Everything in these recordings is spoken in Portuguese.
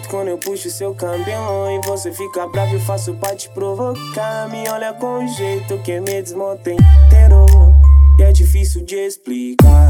jeito quando eu puxo seu cabelo e você fica bravo e faço pra te provocar. Me olha com jeito que me desmonta inteiro e é difícil de explicar.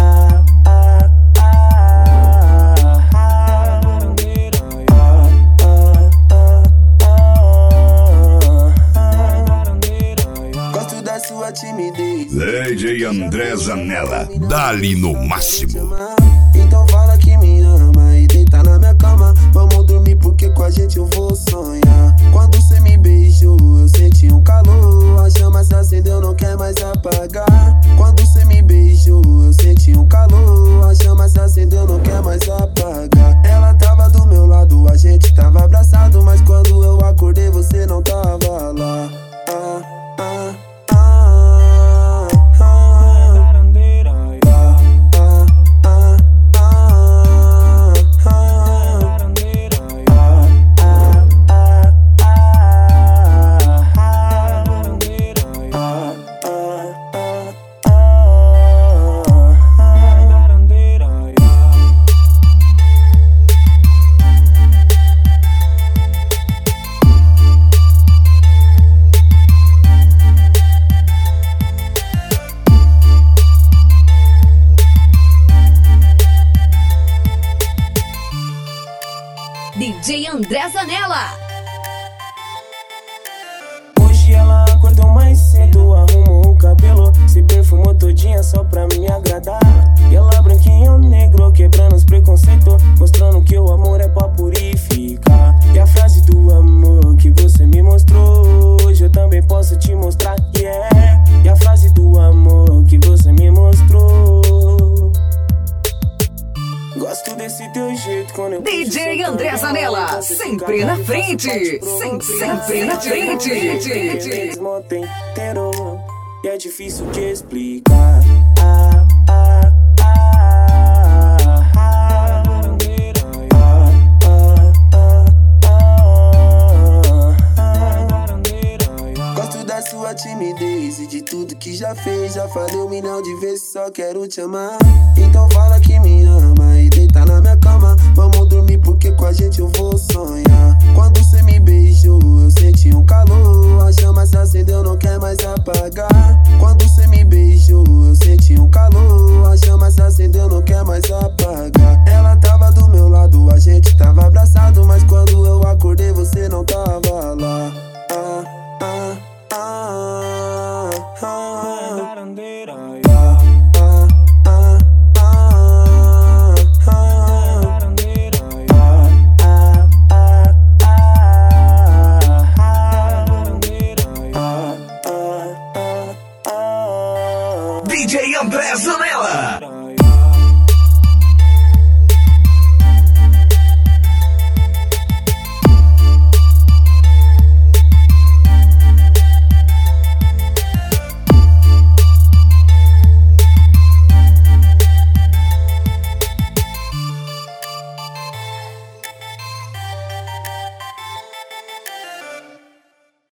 Gosto da sua timidez. DJ André Zanella, dá-lhe no máximo. Então fala que me ama e deita na minha cama. Vamos dormir porque com a gente eu vou sonhar. Quando cê me beijou eu senti um calor. A chama se acendeu, não quer mais apagar. Quando cê me beijou eu senti um calor. A chama se acendeu, não quer mais apagar. Ela tava do meu lado, a gente tava abraçado. Mas quando eu acordei você não tava lá. DJ André Zanella. Hoje ela acordou mais cedo, arrumou o cabelo, se perfumou todinha só pra me agradar. E ela branquinha ou negro, quebrando os preconceitos, mostrando que o amor é pra purificar. E a frase do amor que você me mostrou, hoje eu também posso te mostrar que é. E a frase do amor que você me mostrou, gosto desse teu jeito quando eu DJ André Zanella, sempre na frente, sempre na frente. E é difícil de explicar. Gosto da sua timidez e de tudo que já fez. Já falei 1 milhão de vezes, só quero te amar. Então fala que me ama e deita na minha cama. Vamos dormir porque com a gente eu vou sonhar. Quando cê me beijou eu senti um calor. A chama se acendeu, não quer mais apagar. Quando cê me beijou eu senti um calor. A chama se acendeu, não quer mais apagar. Ela tava do meu lado, a gente tava abraçado. Mas quando eu acordei você não tava lá. DJ André Zanella.